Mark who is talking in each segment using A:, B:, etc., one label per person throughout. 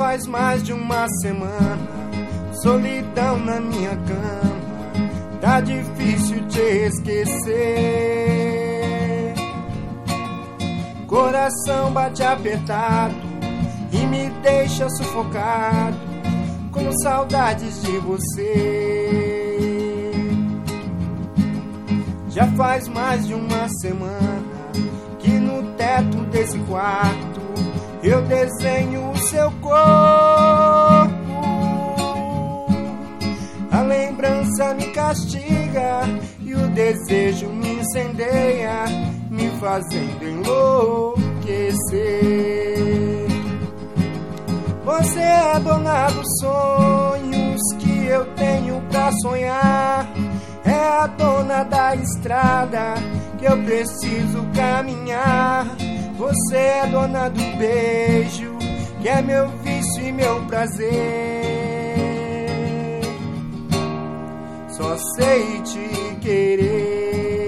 A: faz mais de uma semana, solidão na minha cama, tá difícil te esquecer. Coração bate apertado e me deixa sufocado, com saudades de você. Já faz mais de uma semana que no teto desse quarto eu desenho o seu corpo. A lembrança me castiga e o desejo me incendeia, me fazendo enlouquecer. Você é dona dos sonhos que eu tenho pra sonhar, é a dona da estrada que eu preciso caminhar. Você é dona do beijo, que é meu vício e meu prazer. Só sei te querer.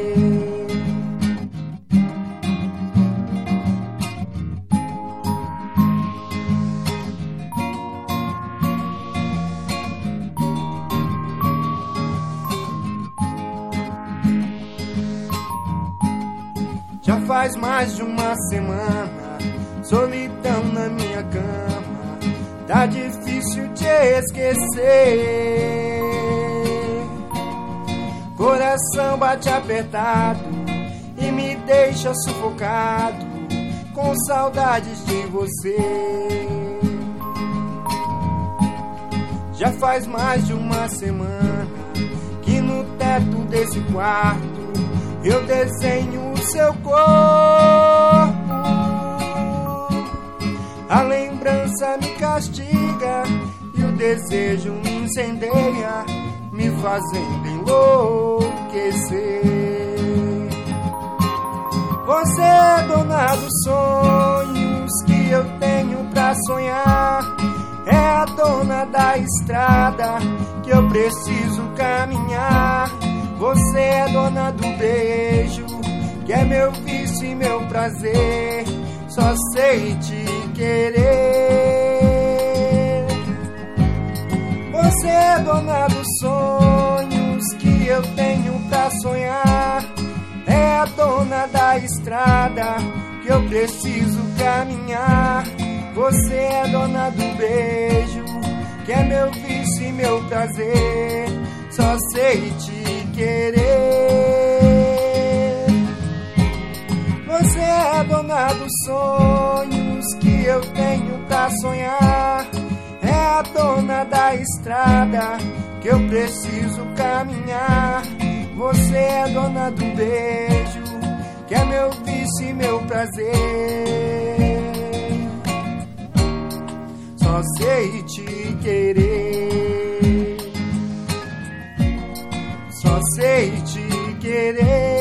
A: Já faz mais de uma semana, solidão na minha cama, tá difícil te esquecer. Coração bate apertado e me deixa sufocado, com saudades de você. Já faz mais de uma semana que no teto desse quarto eu desenho o seu corpo. A lembrança me castiga e o desejo me incendeia, me fazendo enlouquecer. Você é dona dos sonhos que eu tenho pra sonhar, é a dona da estrada que eu preciso caminhar. Você é dona do beijo, que é meu vício e meu prazer. Só sei te querer. Você é dona dos sonhos que eu tenho pra sonhar, é a dona da estrada que eu preciso caminhar. Você é dona do beijo, que é meu vício e meu prazer. Só sei te querer. Você é dona dos sonhos que eu tenho pra sonhar, é a dona da estrada que eu preciso caminhar. Você é dona do beijo, que é meu vício e meu prazer. Só sei te querer. Só sei te querer.